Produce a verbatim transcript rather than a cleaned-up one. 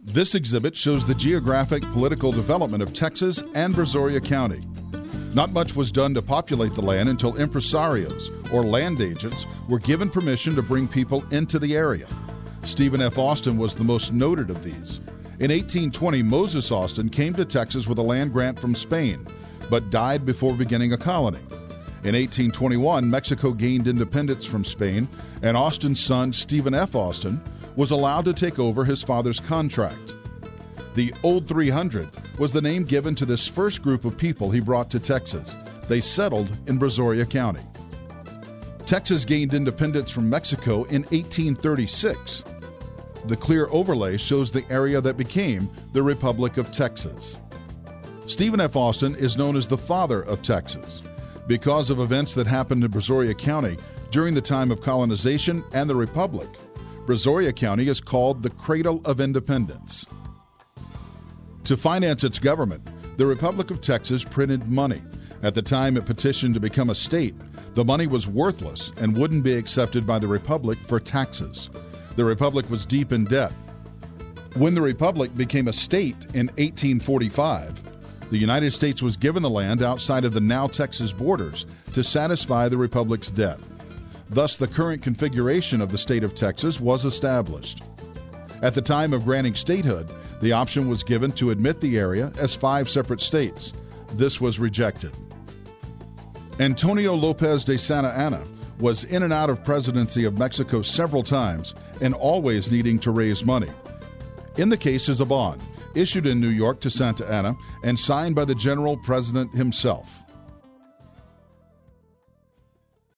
This exhibit shows the geographic political development of Texas and Brazoria County. Not much was done to populate the land until impresarios, or land agents, were given permission to bring people into the area. Stephen F. Austin was the most noted of these. In eighteen twenty, Moses Austin came to Texas with a land grant from Spain, but died before beginning a colony. In eighteen twenty-one, Mexico gained independence from Spain, and Austin's son, Stephen F. Austin, was allowed to take over his father's contract. The Old three hundred was the name given to this first group of people he brought to Texas. They settled in Brazoria County. Texas gained independence from Mexico in eighteen thirty-six. The clear overlay shows the area that became the Republic of Texas. Stephen F. Austin is known as the father of Texas because of events that happened in Brazoria County during the time of colonization and the Republic. Brazoria County is called the Cradle of Independence. To finance its government, the Republic of Texas printed money. At the time it petitioned to become a state, the money was worthless and wouldn't be accepted by the Republic for taxes. The Republic was deep in debt. When the Republic became a state in eighteen forty-five, the United States was given the land outside of the now Texas borders to satisfy the Republic's debt. Thus, the current configuration of the state of Texas was established. At the time of granting statehood, the option was given to admit the area as five separate states. This was rejected. Antonio Lopez de Santa Anna was in and out of presidency of Mexico several times and always needing to raise money. In the case is a bond, issued in New York to Santa Anna and signed by the general president himself.